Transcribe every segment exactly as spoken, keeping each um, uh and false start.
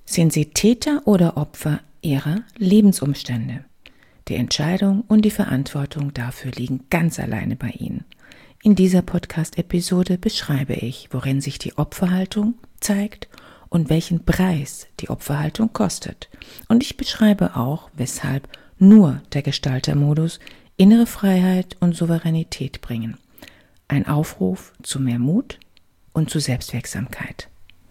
Sind Sie Täter oder Opfer Ihrer Lebensumstände? Die Entscheidung und die Verantwortung dafür liegen ganz alleine bei Ihnen. In dieser Podcast-Episode beschreibe ich, worin sich die Opferhaltung zeigt und welchen Preis die Opferhaltung kostet. Und ich beschreibe auch, weshalb nur der Gestaltermodus innere Freiheit und Souveränität bringen. Ein Aufruf zu mehr Mut und zu Selbstwirksamkeit.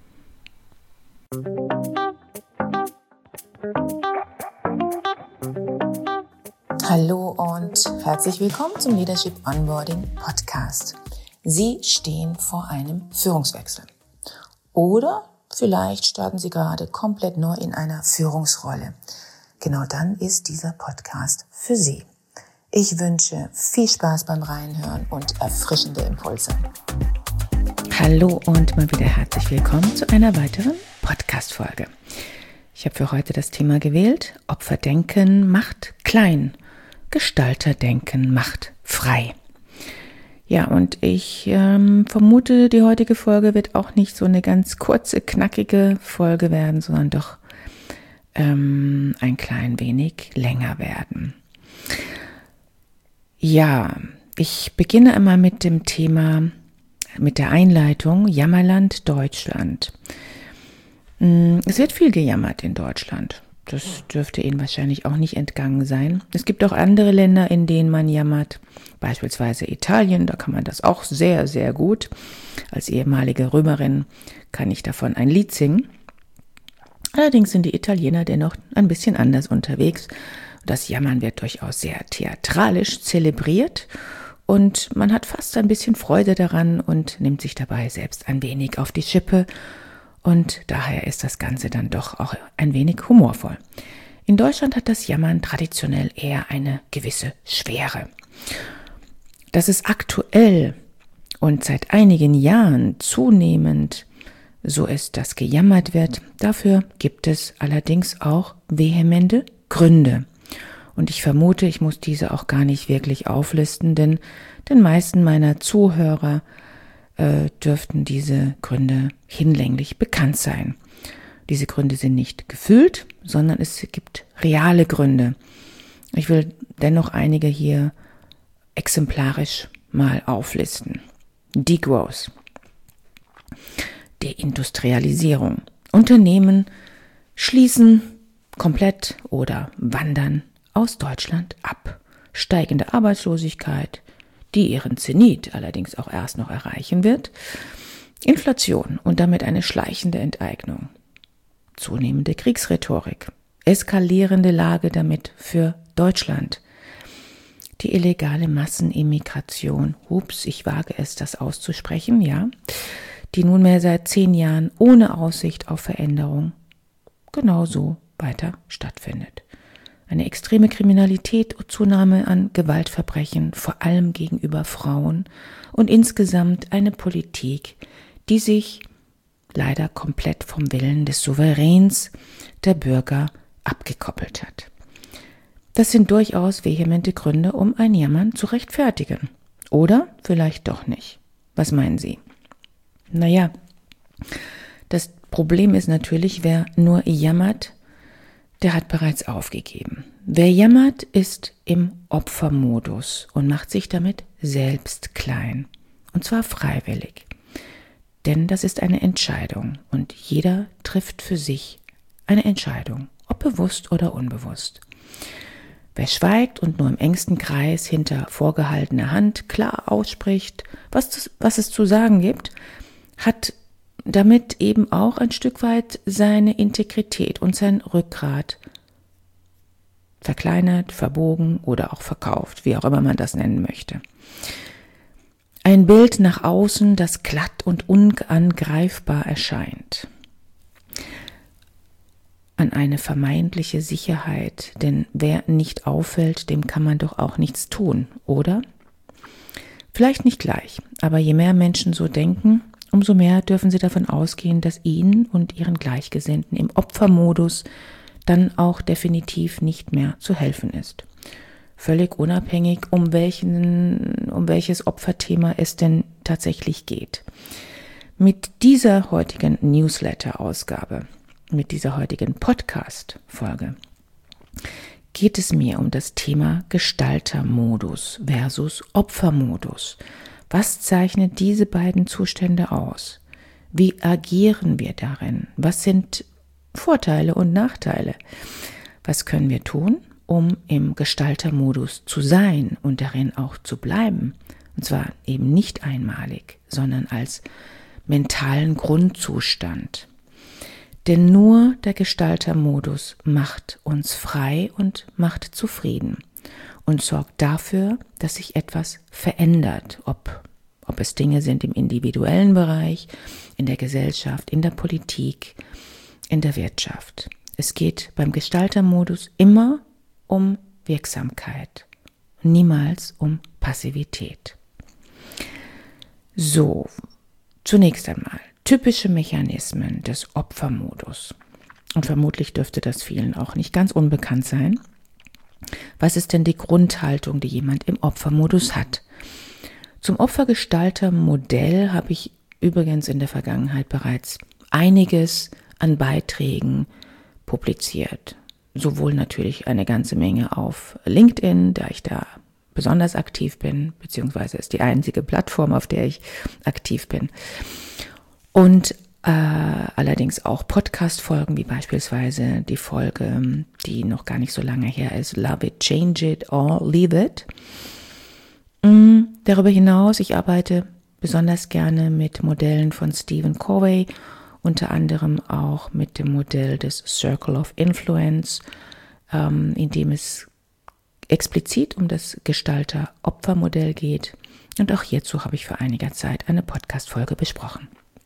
Hallo und herzlich willkommen zum Leadership Onboarding Podcast. Sie stehen vor einem Führungswechsel. Oder vielleicht starten Sie gerade komplett neu in einer Führungsrolle. Genau dann ist dieser Podcast für Sie. Ich wünsche viel Spaß beim Reinhören und erfrischende Impulse. Hallo und mal wieder herzlich willkommen zu einer weiteren Podcast-Folge. Ich habe für heute das Thema gewählt: Opferdenken macht klein, Gestalterdenken macht frei. Ja, und ich ähm, vermute, die heutige Folge wird auch nicht so eine ganz kurze, knackige Folge werden, sondern doch ähm, ein klein wenig länger werden. Ja, ich beginne einmal mit dem Thema, mit der Einleitung Jammerland Deutschland. Es wird viel gejammert in Deutschland. Das dürfte Ihnen wahrscheinlich auch nicht entgangen sein. Es gibt auch andere Länder, in denen man jammert, beispielsweise Italien, da kann man das auch sehr, sehr gut. Als ehemalige Römerin kann ich davon ein Lied singen. Allerdings sind die Italiener dennoch ein bisschen anders unterwegs. Das Jammern wird durchaus sehr theatralisch zelebriert und man hat fast ein bisschen Freude daran und nimmt sich dabei selbst ein wenig auf die Schippe. Und daher ist das Ganze dann doch auch ein wenig humorvoll. In Deutschland hat das Jammern traditionell eher eine gewisse Schwere. Dass es aktuell und seit einigen Jahren zunehmend so ist, dass gejammert wird, dafür gibt es allerdings auch vehemente Gründe. Und ich vermute, ich muss diese auch gar nicht wirklich auflisten, denn den meisten meiner Zuhörer äh, dürften diese Gründe hinlänglich bekannt sein. Diese Gründe sind nicht gefühlt, sondern es gibt reale Gründe. Ich will dennoch einige hier exemplarisch mal auflisten. Degrowth, Deindustrialisierung. Unternehmen schließen komplett oder wandern aus Deutschland ab. Steigende Arbeitslosigkeit, die ihren Zenit allerdings auch erst noch erreichen wird. Inflation und damit eine schleichende Enteignung. Zunehmende Kriegsrhetorik. Eskalierende Lage damit für Deutschland. Die illegale Massenimmigration, ups, ich wage es, das auszusprechen, ja, die nunmehr seit zehn Jahren ohne Aussicht auf Veränderung genauso weiter stattfindet. Eine extreme Kriminalität und Zunahme an Gewaltverbrechen, vor allem gegenüber Frauen und insgesamt eine Politik, die sich leider komplett vom Willen des Souveräns der Bürger abgekoppelt hat. Das sind durchaus vehemente Gründe, um ein Jammern zu rechtfertigen. Oder vielleicht doch nicht. Was meinen Sie? Naja, das Problem ist natürlich, wer nur jammert, der hat bereits aufgegeben. Wer jammert, ist im Opfermodus und macht sich damit selbst klein. Und zwar freiwillig. Denn das ist eine Entscheidung und jeder trifft für sich eine Entscheidung, ob bewusst oder unbewusst. Wer schweigt und nur im engsten Kreis hinter vorgehaltener Hand klar ausspricht, was, was es zu sagen gibt, hat damit eben auch ein Stück weit seine Integrität und sein Rückgrat verkleinert, verbogen oder auch verkauft, wie auch immer man das nennen möchte. Ein Bild nach außen, das glatt und unangreifbar erscheint. An eine vermeintliche Sicherheit, denn wer nicht auffällt, dem kann man doch auch nichts tun, oder? Vielleicht nicht gleich, aber je mehr Menschen so denken, umso mehr dürfen sie davon ausgehen, dass ihnen und ihren Gleichgesinnten im Opfermodus dann auch definitiv nicht mehr zu helfen ist. Völlig unabhängig, um welchen, um welches Opferthema es denn tatsächlich geht. Mit dieser heutigen Newsletter-Ausgabe mit dieser heutigen Podcast-Folge geht es mir um das Thema Gestaltermodus versus Opfermodus. Was zeichnet diese beiden Zustände aus? Wie agieren wir darin? Was sind Vorteile und Nachteile? Was können wir tun, um im Gestaltermodus zu sein und darin auch zu bleiben? Und zwar eben nicht einmalig, sondern als mentalen Grundzustand. Denn nur der Gestaltermodus macht uns frei und macht zufrieden und sorgt dafür, dass sich etwas verändert, ob, ob es Dinge sind im individuellen Bereich, in der Gesellschaft, in der Politik, in der Wirtschaft. Es geht beim Gestaltermodus immer um Wirksamkeit, niemals um Passivität. So, zunächst einmal typische Mechanismen des Opfermodus. Und vermutlich dürfte das vielen auch nicht ganz unbekannt sein. Was ist denn die Grundhaltung, die jemand im Opfermodus hat? Zum Opfergestaltermodell habe ich übrigens in der Vergangenheit bereits einiges an Beiträgen publiziert. Sowohl natürlich eine ganze Menge auf LinkedIn, da ich da besonders aktiv bin, beziehungsweise ist die einzige Plattform, auf der ich aktiv bin. Und äh, allerdings auch Podcast-Folgen, wie beispielsweise die Folge, die noch gar nicht so lange her ist, Love It, Change It or Leave It. Mm, darüber hinaus, ich arbeite besonders gerne mit Modellen von Stephen Covey, unter anderem auch mit dem Modell des Circle of Influence, ähm, in dem es explizit um das Gestalter-Opfer-Modell geht. Und auch hierzu habe ich vor einiger Zeit eine Podcast-Folge besprochen.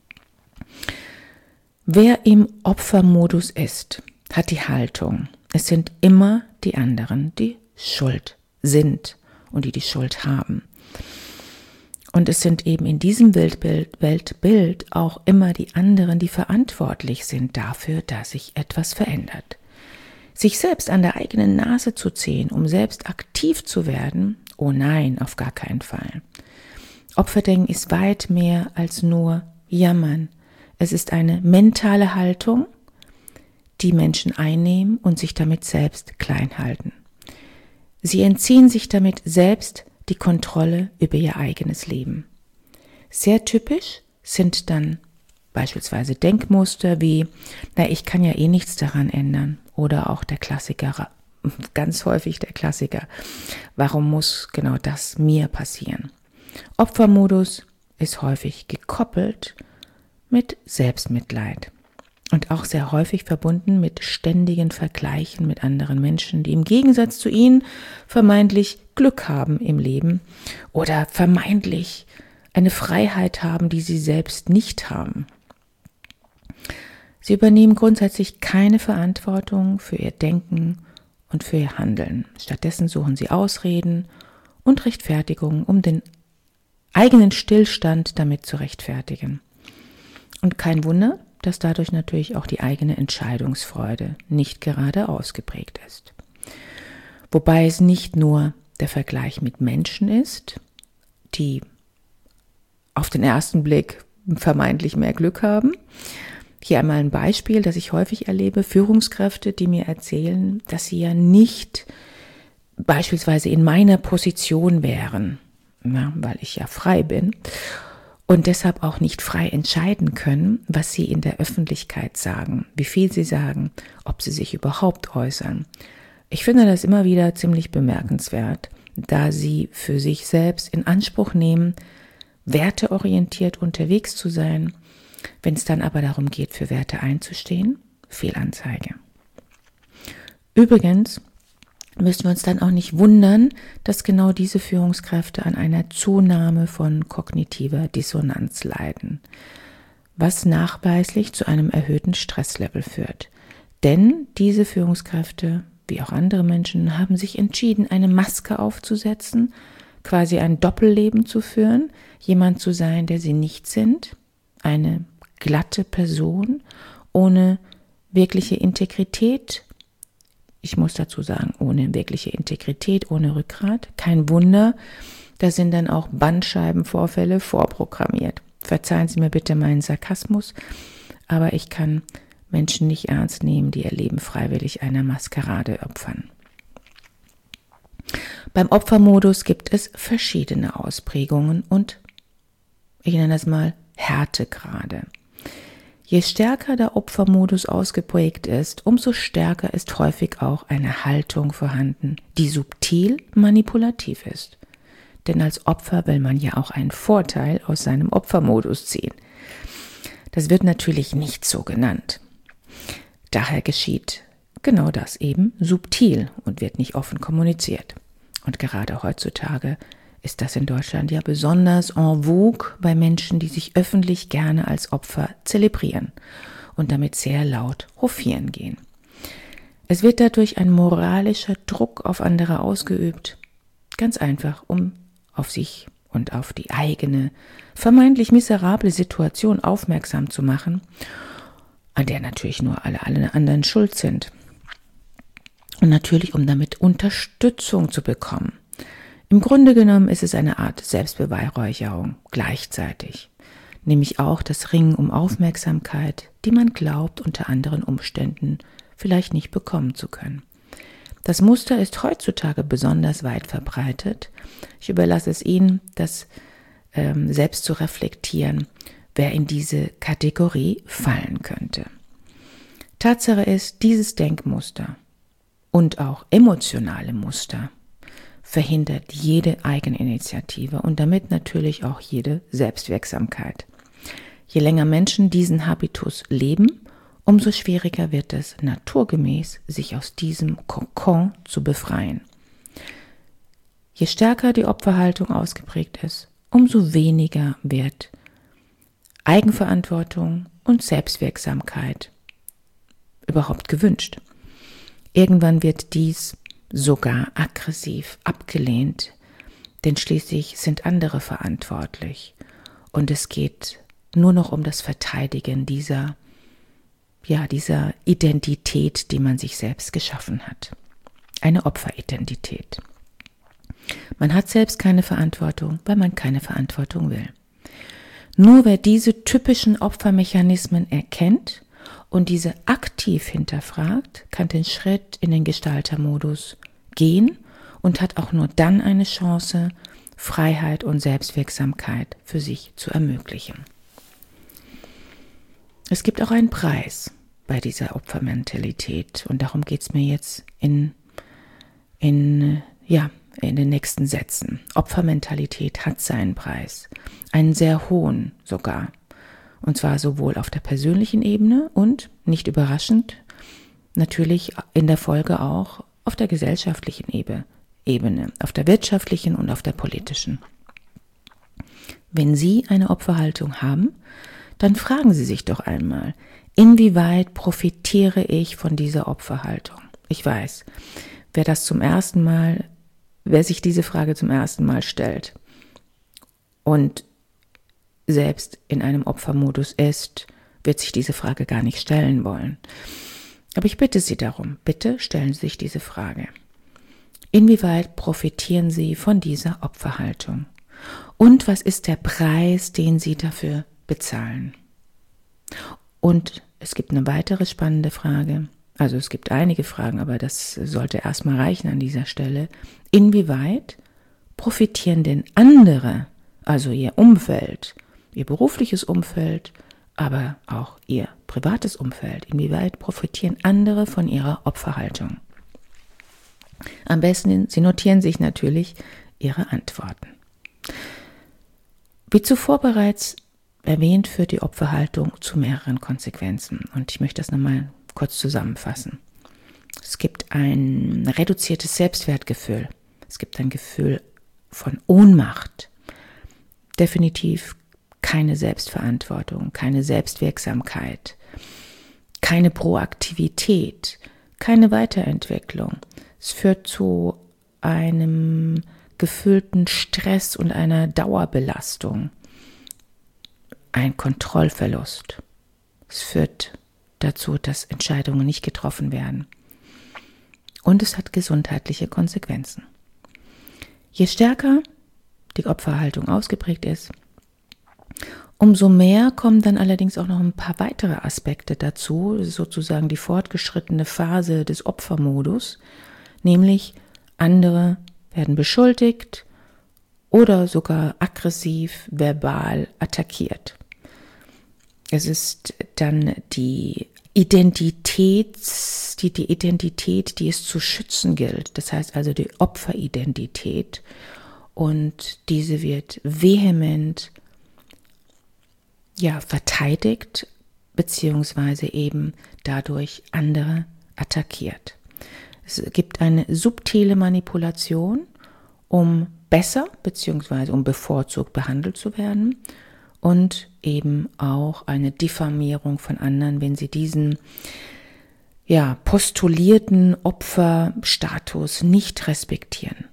Wer im Opfermodus ist, hat die Haltung, es sind immer die anderen, die schuld sind und die die Schuld haben. Und es sind eben in diesem Weltbild, Weltbild auch immer die anderen, die verantwortlich sind dafür, dass sich etwas verändert. Sich selbst an der eigenen Nase zu ziehen, um selbst aktiv zu werden, oh nein, auf gar keinen Fall. Opferdenken ist weit mehr als nur Jammern. Es ist eine mentale Haltung, die Menschen einnehmen und sich damit selbst klein halten. Sie entziehen sich damit selbst die Kontrolle über ihr eigenes Leben. Sehr typisch sind dann beispielsweise Denkmuster wie, na, ich kann ja eh nichts daran ändern, oder auch der Klassiker, ganz häufig der Klassiker, warum muss genau das mir passieren? Opfermodus ist häufig gekoppelt mit Selbstmitleid und auch sehr häufig verbunden mit ständigen Vergleichen mit anderen Menschen, die im Gegensatz zu ihnen vermeintlich Glück haben im Leben oder vermeintlich eine Freiheit haben, die sie selbst nicht haben. Sie übernehmen grundsätzlich keine Verantwortung für ihr Denken und für ihr Handeln. Stattdessen suchen sie Ausreden und Rechtfertigungen, um den eigenen Stillstand damit zu rechtfertigen. Und kein Wunder, dass dadurch natürlich auch die eigene Entscheidungsfreude nicht gerade ausgeprägt ist. Wobei es nicht nur der Vergleich mit Menschen ist, die auf den ersten Blick vermeintlich mehr Glück haben. Hier einmal ein Beispiel, das ich häufig erlebe, Führungskräfte, die mir erzählen, dass sie ja nicht beispielsweise in meiner Position wären, ja, weil ich ja frei bin und deshalb auch nicht frei entscheiden können, was sie in der Öffentlichkeit sagen, wie viel sie sagen, ob sie sich überhaupt äußern. Ich finde das immer wieder ziemlich bemerkenswert, da sie für sich selbst in Anspruch nehmen, werteorientiert unterwegs zu sein. Wenn es dann aber darum geht, für Werte einzustehen, Fehlanzeige. Übrigens müssen wir uns dann auch nicht wundern, dass genau diese Führungskräfte an einer Zunahme von kognitiver Dissonanz leiden, was nachweislich zu einem erhöhten Stresslevel führt. Denn diese Führungskräfte, wie auch andere Menschen, haben sich entschieden, eine Maske aufzusetzen, quasi ein Doppelleben zu führen, jemand zu sein, der sie nicht sind, eine glatte Person ohne wirkliche Integrität. Ich muss dazu sagen, ohne wirkliche Integrität, ohne Rückgrat. Kein Wunder, da sind dann auch Bandscheibenvorfälle vorprogrammiert. Verzeihen Sie mir bitte meinen Sarkasmus, aber ich kann Menschen nicht ernst nehmen, die ihr Leben freiwillig einer Maskerade opfern. Beim Opfermodus gibt es verschiedene Ausprägungen und ich nenne das mal Härtegrade. Je stärker der Opfermodus ausgeprägt ist, umso stärker ist häufig auch eine Haltung vorhanden, die subtil manipulativ ist. Denn als Opfer will man ja auch einen Vorteil aus seinem Opfermodus ziehen. Das wird natürlich nicht so genannt. Daher geschieht genau das eben subtil und wird nicht offen kommuniziert. Und gerade heutzutage ist das in Deutschland ja besonders en vogue bei Menschen, die sich öffentlich gerne als Opfer zelebrieren und damit sehr laut hofieren gehen. Es wird dadurch ein moralischer Druck auf andere ausgeübt, ganz einfach, um auf sich und auf die eigene, vermeintlich miserable Situation aufmerksam zu machen, an der natürlich nur alle, alle anderen schuld sind. Und natürlich, um damit Unterstützung zu bekommen. Im Grunde genommen ist es eine Art Selbstbeweihräucherung gleichzeitig, nämlich auch das Ringen um Aufmerksamkeit, die man glaubt, unter anderen Umständen vielleicht nicht bekommen zu können. Das Muster ist heutzutage besonders weit verbreitet. Ich überlasse es Ihnen, das ähm, selbst zu reflektieren, wer in diese Kategorie fallen könnte. Tatsache ist, dieses Denkmuster und auch emotionale Muster verhindert jede Eigeninitiative und damit natürlich auch jede Selbstwirksamkeit. Je länger Menschen diesen Habitus leben, umso schwieriger wird es naturgemäß, sich aus diesem Kokon zu befreien. Je stärker die Opferhaltung ausgeprägt ist, umso weniger wird Eigenverantwortung und Selbstwirksamkeit überhaupt gewünscht. Irgendwann wird dies sogar aggressiv abgelehnt, denn schließlich sind andere verantwortlich und es geht nur noch um das Verteidigen dieser, ja, dieser Identität, die man sich selbst geschaffen hat. Eine Opferidentität. Man hat selbst keine Verantwortung, weil man keine Verantwortung will. Nur wer diese typischen Opfermechanismen erkennt und diese aktiv hinterfragt, kann den Schritt in den Gestaltermodus gehen und hat auch nur dann eine Chance, Freiheit und Selbstwirksamkeit für sich zu ermöglichen. Es gibt auch einen Preis bei dieser Opfermentalität und darum geht es mir jetzt in, in, ja, in den nächsten Sätzen. Opfermentalität hat seinen Preis, einen sehr hohen sogar. Und zwar sowohl auf der persönlichen Ebene und, nicht überraschend, natürlich in der Folge auch auf der gesellschaftlichen Ebene, auf der wirtschaftlichen und auf der politischen. Wenn Sie eine Opferhaltung haben, dann fragen Sie sich doch einmal, inwieweit profitiere ich von dieser Opferhaltung? Ich weiß, wer das zum ersten Mal, wer sich diese Frage zum ersten Mal stellt und selbst in einem Opfermodus ist, wird sich diese Frage gar nicht stellen wollen. Aber ich bitte Sie darum, bitte stellen Sie sich diese Frage. Inwieweit profitieren Sie von dieser Opferhaltung? Und was ist der Preis, den Sie dafür bezahlen? Und es gibt eine weitere spannende Frage, also es gibt einige Fragen, aber das sollte erstmal reichen an dieser Stelle. Inwieweit profitieren denn andere, also Ihr Umfeld, Ihr berufliches Umfeld, aber auch Ihr privates Umfeld, inwieweit profitieren andere von Ihrer Opferhaltung? Am besten, Sie notieren sich natürlich Ihre Antworten. Wie zuvor bereits erwähnt, führt die Opferhaltung zu mehreren Konsequenzen. Und ich möchte das nochmal kurz zusammenfassen. Es gibt ein reduziertes Selbstwertgefühl. Es gibt ein Gefühl von Ohnmacht. Definitiv keine Selbstverantwortung, keine Selbstwirksamkeit, keine Proaktivität, keine Weiterentwicklung. Es führt zu einem gefühlten Stress und einer Dauerbelastung. Ein Kontrollverlust. Es führt dazu, dass Entscheidungen nicht getroffen werden. Und es hat gesundheitliche Konsequenzen. Je stärker die Opferhaltung ausgeprägt ist, Umso mehr kommen dann allerdings auch noch ein paar weitere Aspekte dazu, das ist sozusagen die fortgeschrittene Phase des Opfermodus, nämlich andere werden beschuldigt oder sogar aggressiv, verbal attackiert. Es ist dann die Identität, die, die Identität, die es zu schützen gilt, das heißt also die Opferidentität, und diese wird vehement ja, verteidigt, beziehungsweise eben dadurch andere attackiert. Es gibt eine subtile Manipulation, um besser, beziehungsweise um bevorzugt behandelt zu werden, und eben auch eine Diffamierung von anderen, wenn sie diesen ja, postulierten Opferstatus nicht respektieren.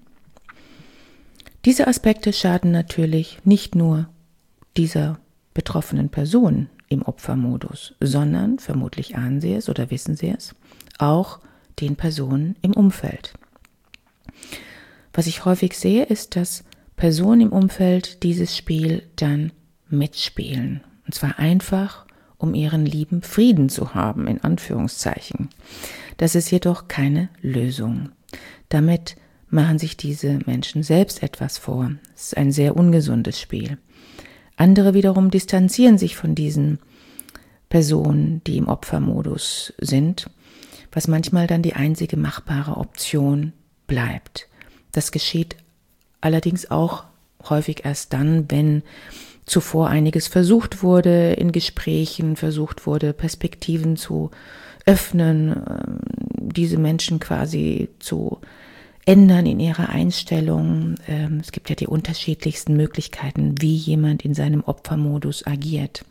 Diese Aspekte schaden natürlich nicht nur dieser betroffenen Person im Opfermodus, sondern, vermutlich ahnen Sie es oder wissen Sie es, auch den Personen im Umfeld. Was ich häufig sehe, ist, dass Personen im Umfeld dieses Spiel dann mitspielen. Und zwar einfach, um ihren lieben Frieden zu haben, in Anführungszeichen. Das ist jedoch keine Lösung. Damit machen sich diese Menschen selbst etwas vor. Es ist ein sehr ungesundes Spiel. Andere wiederum distanzieren sich von diesen Personen, die im Opfermodus sind, was manchmal dann die einzige machbare Option bleibt. Das geschieht allerdings auch häufig erst dann, wenn zuvor einiges versucht wurde, in Gesprächen versucht wurde, Perspektiven zu öffnen, diese Menschen quasi zu ändern in ihrer Einstellung. Es gibt ja die unterschiedlichsten Möglichkeiten, wie jemand in seinem Opfermodus agiert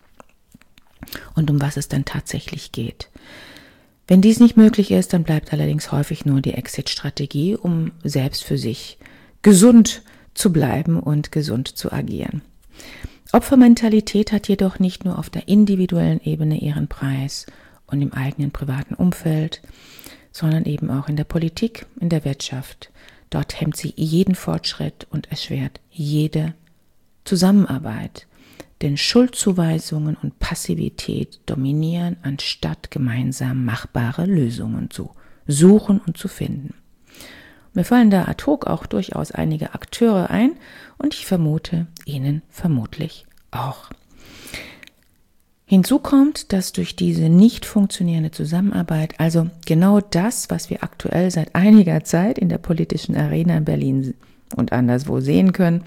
und um was es dann tatsächlich geht. Wenn dies nicht möglich ist, dann bleibt allerdings häufig nur die Exit-Strategie, um selbst für sich gesund zu bleiben und gesund zu agieren. Opfermentalität hat jedoch nicht nur auf der individuellen Ebene ihren Preis und im eigenen privaten Umfeld, sondern eben auch in der Politik, in der Wirtschaft. Dort hemmt sie jeden Fortschritt und erschwert jede Zusammenarbeit. Denn Schuldzuweisungen und Passivität dominieren, anstatt gemeinsam machbare Lösungen zu suchen und zu finden. Mir fallen da ad hoc auch durchaus einige Akteure ein und ich vermute, Ihnen vermutlich auch. Hinzu kommt, dass durch diese nicht funktionierende Zusammenarbeit, also genau das, was wir aktuell seit einiger Zeit in der politischen Arena in Berlin und anderswo sehen können,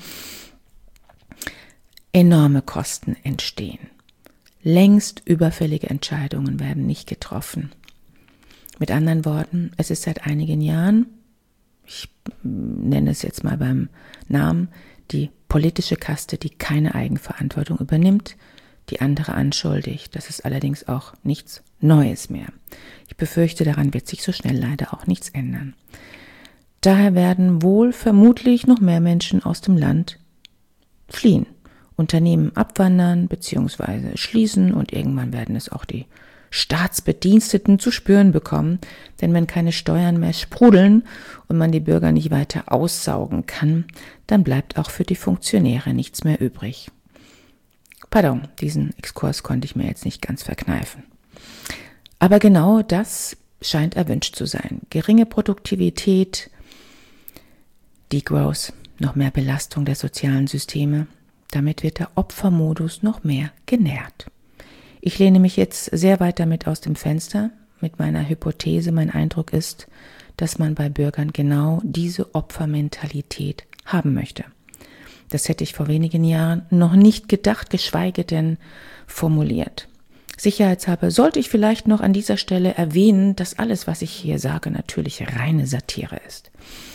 enorme Kosten entstehen. Längst überfällige Entscheidungen werden nicht getroffen. Mit anderen Worten, es ist seit einigen Jahren, ich nenne es jetzt mal beim Namen, die politische Kaste, die keine Eigenverantwortung übernimmt, die andere anschuldigt. Das ist allerdings auch nichts Neues mehr. Ich befürchte, daran wird sich so schnell leider auch nichts ändern. Daher werden wohl vermutlich noch mehr Menschen aus dem Land fliehen, Unternehmen abwandern bzw. schließen und irgendwann werden es auch die Staatsbediensteten zu spüren bekommen, denn wenn keine Steuern mehr sprudeln und man die Bürger nicht weiter aussaugen kann, dann bleibt auch für die Funktionäre nichts mehr übrig. Pardon, diesen Exkurs konnte ich mir jetzt nicht ganz verkneifen. Aber genau das scheint erwünscht zu sein. Geringe Produktivität, Degrowth, noch mehr Belastung der sozialen Systeme. Damit wird der Opfermodus noch mehr genährt. Ich lehne mich jetzt sehr weit damit aus dem Fenster mit meiner Hypothese. Mein Eindruck ist, dass man bei Bürgern genau diese Opfermentalität haben möchte. Das hätte ich vor wenigen Jahren noch nicht gedacht, geschweige denn formuliert. Sicherheitshalber sollte ich vielleicht noch an dieser Stelle erwähnen, dass alles, was ich hier sage, natürlich reine Satire ist.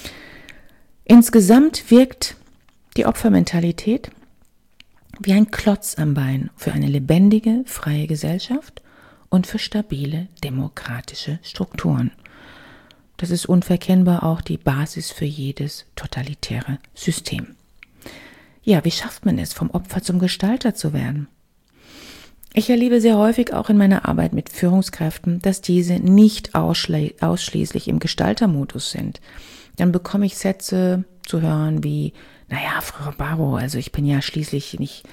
Insgesamt wirkt die Opfermentalität wie ein Klotz am Bein für eine lebendige, freie Gesellschaft und für stabile, demokratische Strukturen. Das ist unverkennbar auch die Basis für jedes totalitäre System. Ja, wie schafft man es, vom Opfer zum Gestalter zu werden? Ich erlebe sehr häufig auch in meiner Arbeit mit Führungskräften, dass diese nicht ausschli- ausschließlich im Gestaltermodus sind. Dann bekomme ich Sätze zu hören wie, naja, Frau Barrow, also ich bin ja schließlich nicht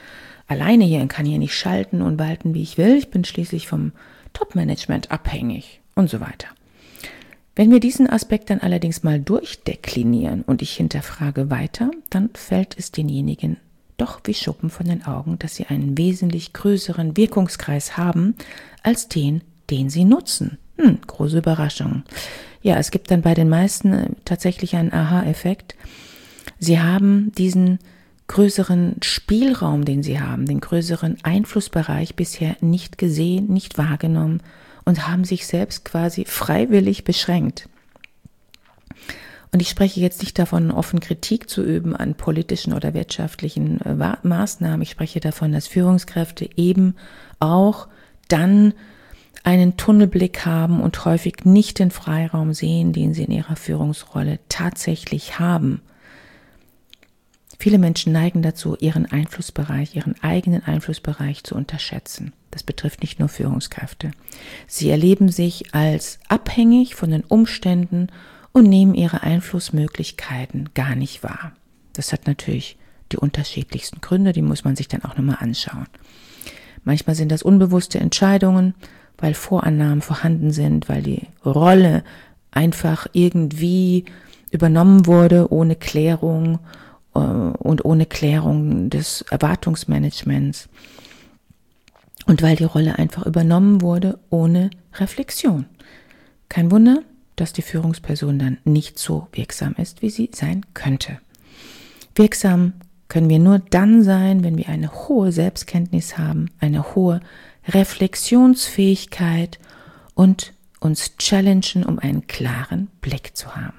alleine hier und kann hier nicht schalten und walten, wie ich will. Ich bin schließlich vom Top-Management abhängig und so weiter. Wenn wir diesen Aspekt dann allerdings mal durchdeklinieren und ich hinterfrage weiter, dann fällt es denjenigen doch wie Schuppen von den Augen, dass sie einen wesentlich größeren Wirkungskreis haben als den, den sie nutzen. Hm, große Überraschung. Ja, es gibt dann bei den meisten tatsächlich einen Aha-Effekt. Sie haben diesen größeren Spielraum, den sie haben, den größeren Einflussbereich bisher nicht gesehen, nicht wahrgenommen und haben sich selbst quasi freiwillig beschränkt. Und ich spreche jetzt nicht davon, offen Kritik zu üben an politischen oder wirtschaftlichen äh, Maßnahmen. Ich spreche davon, dass Führungskräfte eben auch dann einen Tunnelblick haben und häufig nicht den Freiraum sehen, den sie in ihrer Führungsrolle tatsächlich haben. Viele Menschen neigen dazu, ihren Einflussbereich, ihren eigenen Einflussbereich zu unterschätzen. Das betrifft nicht nur Führungskräfte. Sie erleben sich als abhängig von den Umständen und nehmen ihre Einflussmöglichkeiten gar nicht wahr. Das hat natürlich die unterschiedlichsten Gründe, die muss man sich dann auch nochmal anschauen. Manchmal sind das unbewusste Entscheidungen, weil Vorannahmen vorhanden sind, weil die Rolle einfach irgendwie übernommen wurde, ohne Klärung äh, und ohne Klärung des Erwartungsmanagements. Und weil die Rolle einfach übernommen wurde, ohne Reflexion. Kein Wunder, dass die Führungsperson dann nicht so wirksam ist, wie sie sein könnte. Wirksam können wir nur dann sein, wenn wir eine hohe Selbstkenntnis haben, eine hohe Reflexionsfähigkeit und uns challengen, um einen klaren Blick zu haben.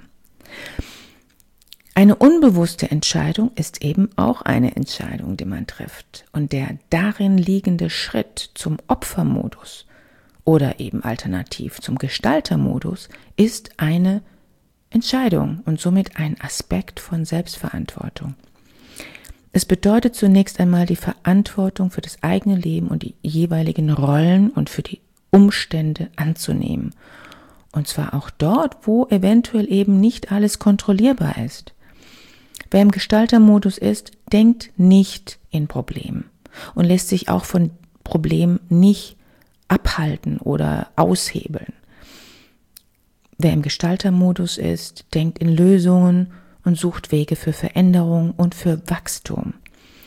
Eine unbewusste Entscheidung ist eben auch eine Entscheidung, die man trifft. Und der darin liegende Schritt zum Opfermodus oder eben alternativ zum Gestaltermodus ist eine Entscheidung und somit ein Aspekt von Selbstverantwortung. Es bedeutet zunächst einmal die Verantwortung für das eigene Leben und die jeweiligen Rollen und für die Umstände anzunehmen. Und zwar auch dort, wo eventuell eben nicht alles kontrollierbar ist. Wer im Gestaltermodus ist, denkt nicht in Problemen und lässt sich auch von Problemen nicht abhalten oder aushebeln. Wer im Gestaltermodus ist, denkt in Lösungen und sucht Wege für Veränderung und für Wachstum.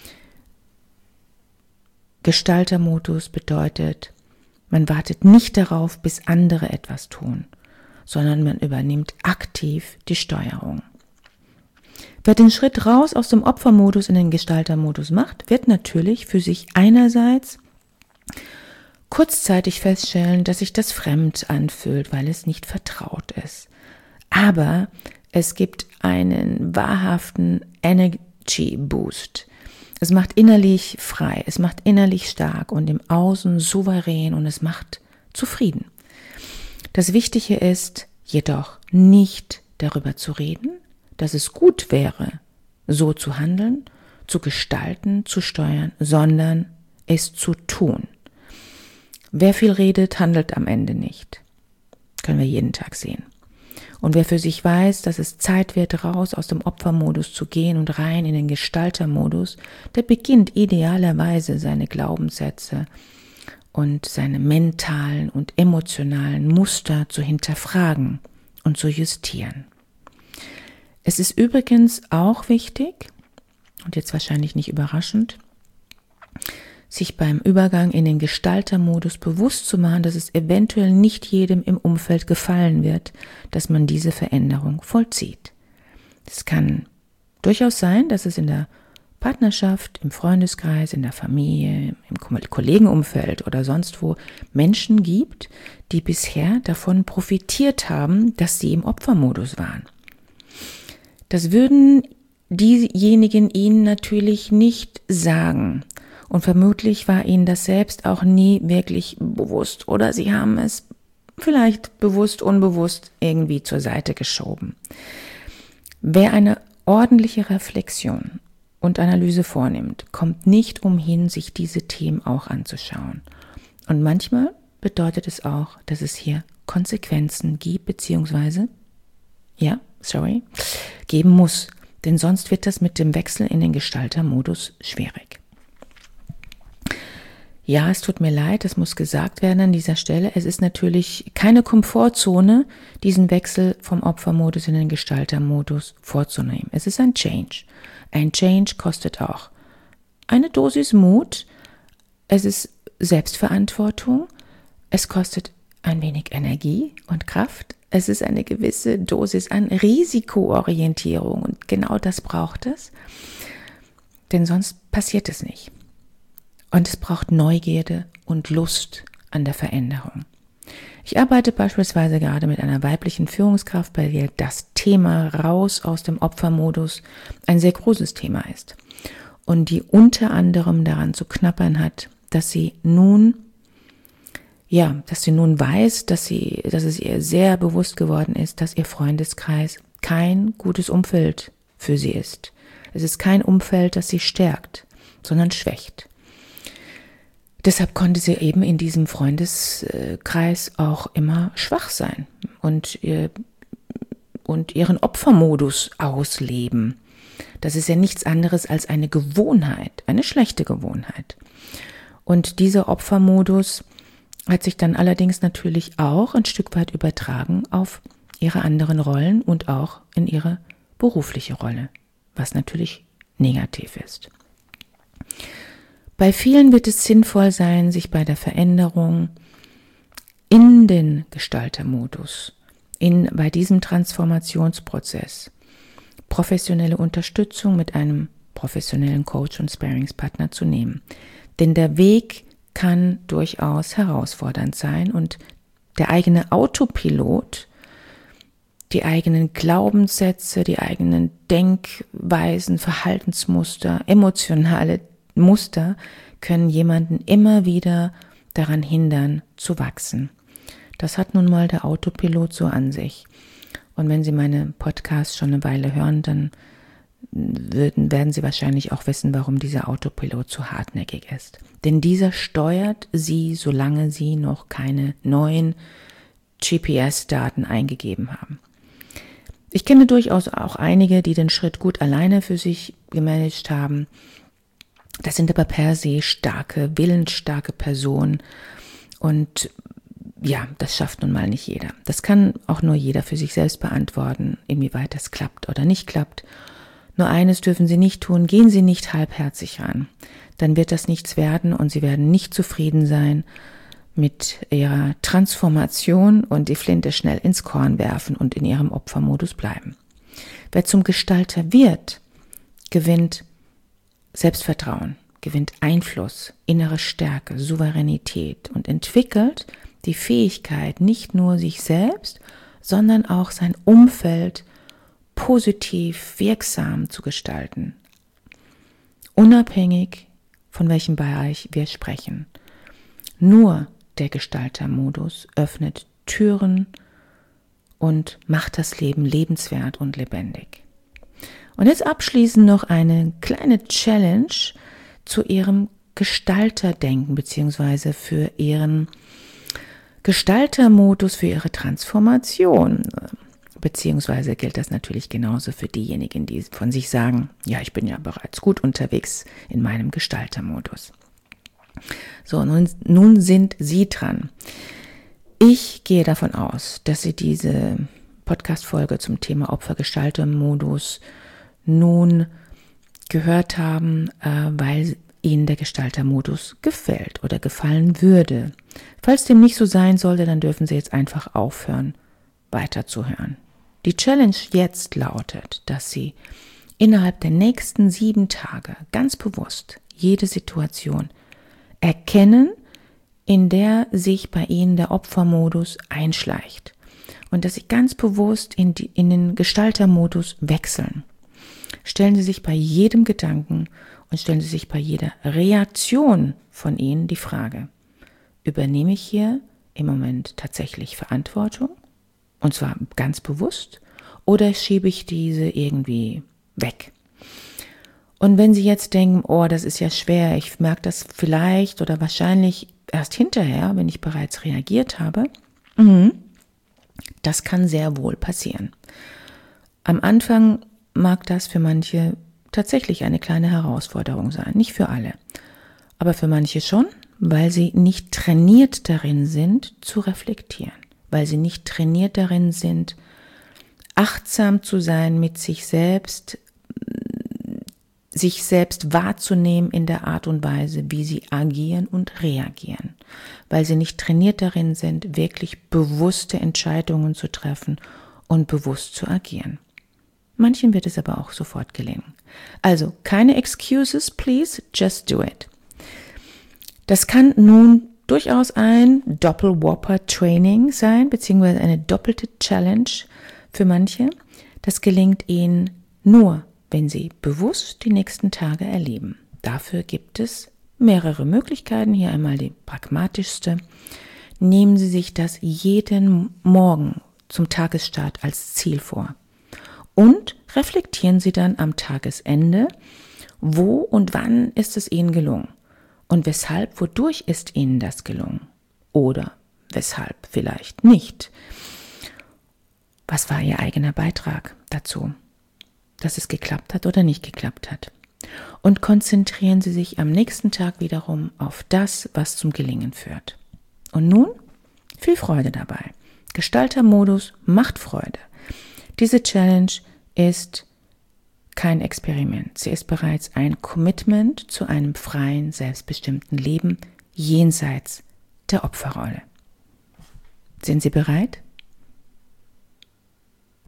Gestaltermodus bedeutet, man wartet nicht darauf, bis andere etwas tun, sondern man übernimmt aktiv die Steuerung. Wer den Schritt raus aus dem Opfermodus in den Gestaltermodus macht, wird natürlich für sich einerseits kurzzeitig feststellen, dass sich das fremd anfühlt, weil es nicht vertraut ist. Aber es gibt einen wahrhaften Energy Boost. Es macht innerlich frei, es macht innerlich stark und im Außen souverän und es macht zufrieden. Das Wichtige ist jedoch nicht darüber zu reden, dass es gut wäre, so zu handeln, zu gestalten, zu steuern, sondern es zu tun. Wer viel redet, handelt am Ende nicht. Können wir jeden Tag sehen. Und wer für sich weiß, dass es Zeit wird, raus aus dem Opfermodus zu gehen und rein in den Gestaltermodus, der beginnt idealerweise seine Glaubenssätze und seine mentalen und emotionalen Muster zu hinterfragen und zu justieren. Es ist übrigens auch wichtig, und jetzt wahrscheinlich nicht überraschend, sich beim Übergang in den Gestaltermodus bewusst zu machen, dass es eventuell nicht jedem im Umfeld gefallen wird, dass man diese Veränderung vollzieht. Es kann durchaus sein, dass es in der Partnerschaft, im Freundeskreis, in der Familie, im Kollegenumfeld oder sonst wo Menschen gibt, die bisher davon profitiert haben, dass sie im Opfermodus waren. Das würden diejenigen ihnen natürlich nicht sagen. Und vermutlich war ihnen das selbst auch nie wirklich bewusst oder sie haben es vielleicht bewusst, unbewusst irgendwie zur Seite geschoben. Wer eine ordentliche Reflexion und Analyse vornimmt, kommt nicht umhin, sich diese Themen auch anzuschauen. Und manchmal bedeutet es auch, dass es hier Konsequenzen gibt, beziehungsweise, ja, sorry, geben muss. Denn sonst wird das mit dem Wechsel in den Gestaltermodus schwierig. Ja, es tut mir leid, das muss gesagt werden an dieser Stelle. Es ist natürlich keine Komfortzone, diesen Wechsel vom Opfermodus in den Gestaltermodus vorzunehmen. Es ist ein Change. Ein Change kostet auch eine Dosis Mut. Es ist Selbstverantwortung. Es kostet ein wenig Energie und Kraft. Es ist eine gewisse Dosis an Risikoorientierung und genau das braucht es. Denn sonst passiert es nicht. Und es braucht Neugierde und Lust an der Veränderung. Ich arbeite beispielsweise gerade mit einer weiblichen Führungskraft, bei der das Thema raus aus dem Opfermodus ein sehr großes Thema ist. Und die unter anderem daran zu knabbern hat, dass sie nun, ja, dass sie nun weiß, dass sie, dass es ihr sehr bewusst geworden ist, dass ihr Freundeskreis kein gutes Umfeld für sie ist. Es ist kein Umfeld, das sie stärkt, sondern schwächt. Deshalb konnte sie eben in diesem Freundeskreis auch immer schwach sein und, ihr, und ihren Opfermodus ausleben. Das ist ja nichts anderes als eine Gewohnheit, eine schlechte Gewohnheit. Und dieser Opfermodus hat sich dann allerdings natürlich auch ein Stück weit übertragen auf ihre anderen Rollen und auch in ihre berufliche Rolle, was natürlich negativ ist. Bei vielen wird es sinnvoll sein, sich bei der Veränderung in den Gestaltermodus, in, bei diesem Transformationsprozess, professionelle Unterstützung mit einem professionellen Coach und Sparringspartner zu nehmen. Denn der Weg kann durchaus herausfordernd sein und der eigene Autopilot, die eigenen Glaubenssätze, die eigenen Denkweisen, Verhaltensmuster, emotionale Muster können jemanden immer wieder daran hindern, zu wachsen. Das hat nun mal der Autopilot so an sich. Und wenn Sie meine Podcasts schon eine Weile hören, dann würden, werden Sie wahrscheinlich auch wissen, warum dieser Autopilot so hartnäckig ist. Denn dieser steuert Sie, solange Sie noch keine neuen G P S-Daten eingegeben haben. Ich kenne durchaus auch einige, die den Schritt gut alleine für sich gemanagt haben. Das sind aber per se starke, willensstarke Personen und ja, das schafft nun mal nicht jeder. Das kann auch nur jeder für sich selbst beantworten, inwieweit das klappt oder nicht klappt. Nur eines dürfen Sie nicht tun, gehen Sie nicht halbherzig ran. Dann wird das nichts werden und Sie werden nicht zufrieden sein mit Ihrer Transformation und die Flinte schnell ins Korn werfen und in Ihrem Opfermodus bleiben. Wer zum Gestalter wird, gewinnt Selbstvertrauen, gewinnt Einfluss, innere Stärke, Souveränität und entwickelt die Fähigkeit, nicht nur sich selbst, sondern auch sein Umfeld positiv, wirksam zu gestalten. Unabhängig von welchem Bereich wir sprechen. Nur der Gestaltermodus öffnet Türen und macht das Leben lebenswert und lebendig. Und jetzt abschließend noch eine kleine Challenge zu Ihrem Gestalterdenken beziehungsweise für Ihren Gestaltermodus, für Ihre Transformation. Beziehungsweise gilt das natürlich genauso für diejenigen, die von sich sagen, ja, ich bin ja bereits gut unterwegs in meinem Gestaltermodus. So, nun, nun sind Sie dran. Ich gehe davon aus, dass Sie diese Podcast-Folge zum Thema Opfer-Gestalter-Modus nun gehört haben, äh, weil Ihnen der Gestaltermodus gefällt oder gefallen würde. Falls dem nicht so sein sollte, dann dürfen Sie jetzt einfach aufhören, weiterzuhören. Die Challenge jetzt lautet, dass Sie innerhalb der nächsten sieben Tage ganz bewusst jede Situation erkennen, in der sich bei Ihnen der Opfermodus einschleicht und dass Sie ganz bewusst in, die, in den Gestaltermodus wechseln. Stellen Sie sich bei jedem Gedanken und stellen Sie sich bei jeder Reaktion von Ihnen die Frage, übernehme ich hier im Moment tatsächlich Verantwortung? Und zwar ganz bewusst? Oder schiebe ich diese irgendwie weg? Und wenn Sie jetzt denken, oh, das ist ja schwer, ich merke das vielleicht oder wahrscheinlich erst hinterher, wenn ich bereits reagiert habe, das kann sehr wohl passieren. Am Anfang mag das für manche tatsächlich eine kleine Herausforderung sein, nicht für alle, aber für manche schon, weil sie nicht trainiert darin sind, zu reflektieren, weil sie nicht trainiert darin sind, achtsam zu sein mit sich selbst, sich selbst wahrzunehmen in der Art und Weise, wie sie agieren und reagieren, weil sie nicht trainiert darin sind, wirklich bewusste Entscheidungen zu treffen und bewusst zu agieren. Manchen wird es aber auch sofort gelingen. Also keine excuses, please, just do it. Das kann nun durchaus ein Doppel-Whopper-Training sein, beziehungsweise eine doppelte Challenge für manche. Das gelingt ihnen nur, wenn sie bewusst die nächsten Tage erleben. Dafür gibt es mehrere Möglichkeiten. Hier einmal die pragmatischste. Nehmen Sie sich das jeden Morgen zum Tagesstart als Ziel vor. Und reflektieren Sie dann am Tagesende, wo und wann ist es Ihnen gelungen und weshalb, wodurch ist Ihnen das gelungen oder weshalb vielleicht nicht. Was war Ihr eigener Beitrag dazu, dass es geklappt hat oder nicht geklappt hat? Und konzentrieren Sie sich am nächsten Tag wiederum auf das, was zum Gelingen führt. Und nun viel Freude dabei. Gestaltermodus macht Freude. Diese Challenge ist kein Experiment. Sie ist bereits ein Commitment zu einem freien, selbstbestimmten Leben jenseits der Opferrolle. Sind Sie bereit?